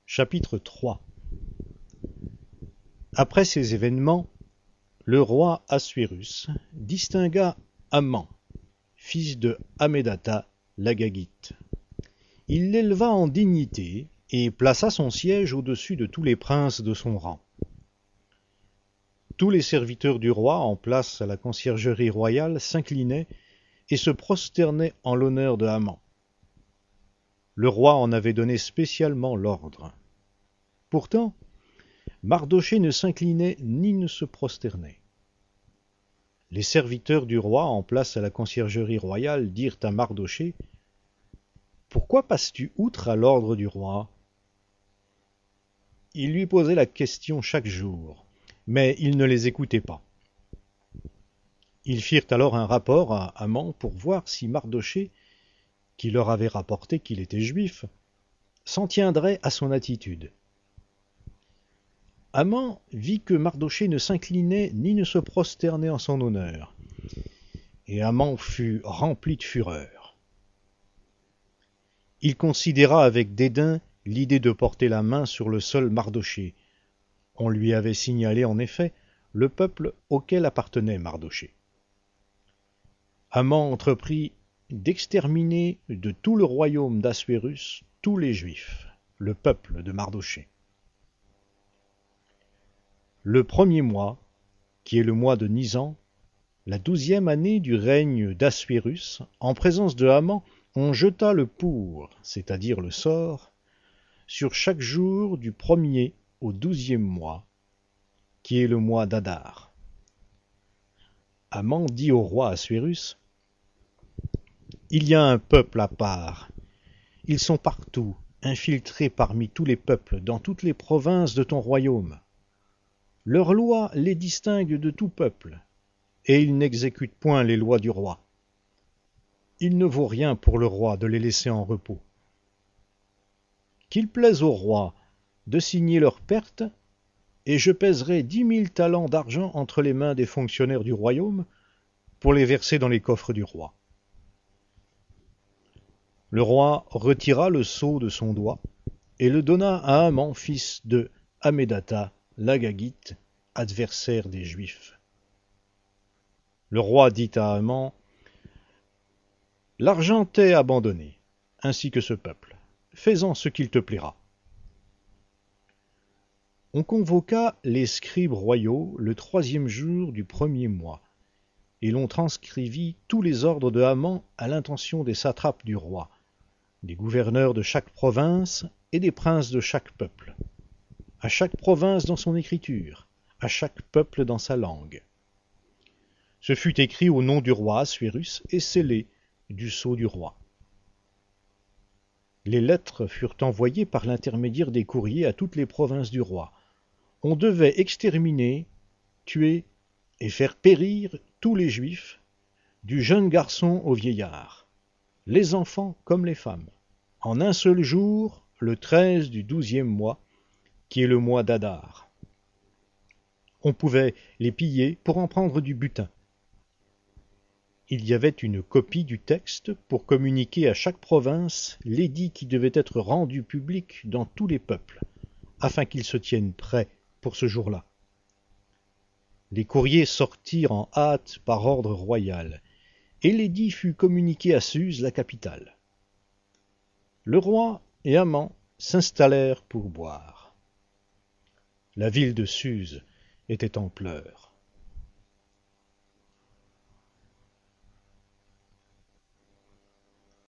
Chapitre 3. Après ces événements, le roi Assuérus distingua Haman, fils de Hammédatha l'Agagite. Il l'éleva en dignité et plaça son siège au-dessus de tous les princes de son rang. Tous les serviteurs du roi en place à la conciergerie royale s'inclinaient et se prosternaient en l'honneur de Haman. Le roi en avait donné spécialement l'ordre. Pourtant, Mardochée ne s'inclinait ni ne se prosternait. Les serviteurs du roi en place à la conciergerie royale dirent à Mardochée : « Pourquoi passes-tu outre à l'ordre du roi ?» Ils lui posaient la question chaque jour, mais il ne les écoutait pas. Ils firent alors un rapport à Haman pour voir si Mardochée, qui leur avait rapporté qu'il était juif, s'en tiendrait à son attitude. Haman vit que Mardochée ne s'inclinait ni ne se prosternait en son honneur, et Haman fut rempli de fureur. Il considéra avec dédain l'idée de porter la main sur le seul Mardochée. On lui avait signalé en effet le peuple auquel appartenait Mardochée. Haman entreprit d'exterminer de tout le royaume d'Assuérus tous les Juifs, le peuple de Mardochée. Le premier mois, qui est le mois de Nisan, la 12e année du règne d'Assuérus, en présence de Haman, on jeta le pour, c'est-à-dire le sort, sur chaque jour du 1er au 12e mois, qui est le mois d'Adar. Haman dit au roi Assuérus : « Il y a un peuple à part. Ils sont partout, infiltrés parmi tous les peuples, dans toutes les provinces de ton royaume. Leurs lois les distinguent de tout peuple, et ils n'exécutent point les lois du roi. Il ne vaut rien pour le roi de les laisser en repos. Qu'il plaise au roi de signer leur perte, et je pèserai 10 000 talents d'argent entre les mains des fonctionnaires du royaume pour les verser dans les coffres du roi. » Le roi retira le sceau de son doigt et le donna à Haman, fils de Hammédatha l'Agagite, adversaire des Juifs. Le roi dit à Haman : « L'argent t'est abandonné, ainsi que ce peuple. Fais-en ce qu'il te plaira. » On convoqua les scribes royaux le 3e jour du 1er mois, et l'on transcrivit tous les ordres de Haman à l'intention des satrapes du roi, des gouverneurs de chaque province et des princes de chaque peuple, à chaque province dans son écriture, à chaque peuple dans sa langue. Ce fut écrit au nom du roi Assuérus et scellé du sceau du roi. Les lettres furent envoyées par l'intermédiaire des courriers à toutes les provinces du roi. On devait exterminer, tuer et faire périr tous les Juifs, du jeune garçon au vieillard, les enfants comme les femmes, en un seul jour, le 13 du 12e mois, qui est le mois d'Adar. On pouvait les piller pour en prendre du butin. Il y avait une copie du texte pour communiquer à chaque province l'édit qui devait être rendu public dans tous les peuples, afin qu'ils se tiennent prêts pour ce jour-là. Les courriers sortirent en hâte par ordre royal, et l'édit fut communiqué à Suse, la capitale. Le roi et Haman s'installèrent pour boire. La ville de Suse était en pleurs.